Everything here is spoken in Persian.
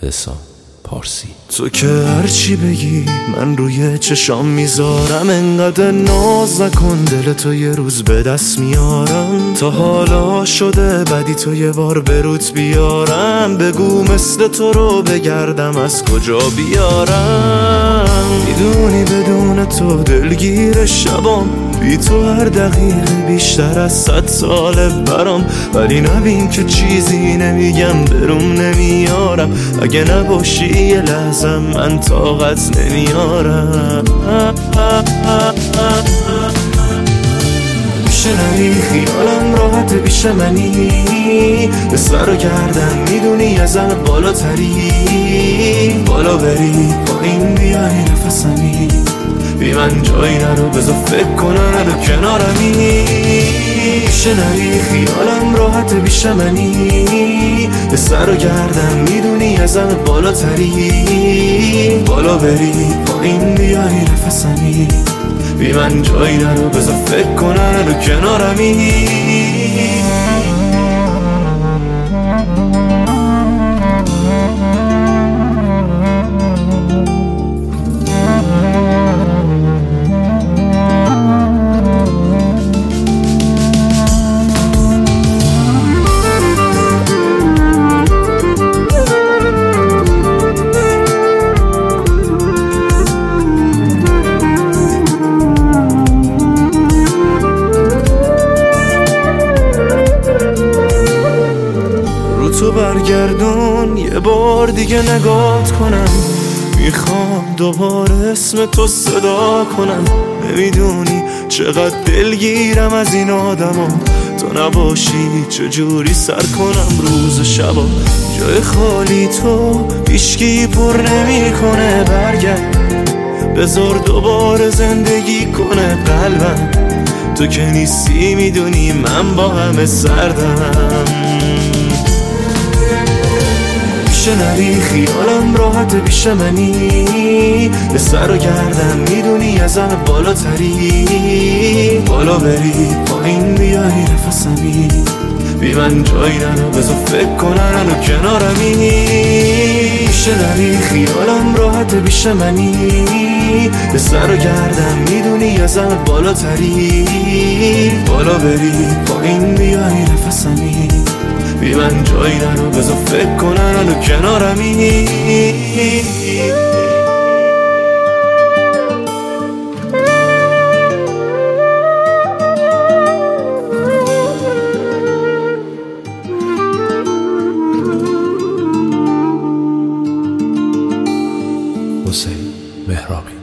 حسام پارسی. تو که هرچی بگی من روی چشام میذارم، انقدر ناز نکن دل تو یه روز به دست میارم. تا حالا شده بدی تو یه بار برود بیارم، بگو مثل تو رو بگردم از کجا بیارم. میدونی بدون تو دلگیر شبام، بی تو هر دقیقه بیشتر از 100 ساله برام. ولی نبین که چیزی نمیگم بروم نمیارم، اگه نباشی یه لحظه من طاقت نمیارم. میشه نری خیالم راحت بیشه منی، به سر و گردن میدونی ازم بالاتری. بالا بری پایین بیای نفسمی، بی من جایی نرو بذار فکر کنم نرو کنارمی. میشه نری خیالم راحت بیشه منی، به سر و گردن میدونی ازم بالاتری. بالا بری پایین بیای نفسمی، بی من جایی نرو بذار فکر کنم نرو کنارمی. تو برگردون یه بار دیگه نگات کنم، میخوام دوباره اسم تو صدا کنم. نمیدونی چقدر دلگیرم از این آدما، تو نباشی چجوری سر کنم روز شبا. جای خالی تو هیچکی پر نمی کنه، برگرد بذار دوباره زندگی کنه قلبم. تو که نیستی میدونی من با همه سردم. میشه نری خیالم راحت بیشه منی، به سر و گردن میدونی ازم بالاتری. بالا بری پایین بیای نفسمی، بی من جایی نرو بذار فکر کنم نرو کنارمی. میشه نری خیالم راحت بیشه منی، به سر و گردن میدونی ازم بالاتری. بالا بری پایین بیای نفسمی، بی من جایی نرو بذار فکر کنم نرو کنارمی. حسین مهرابی.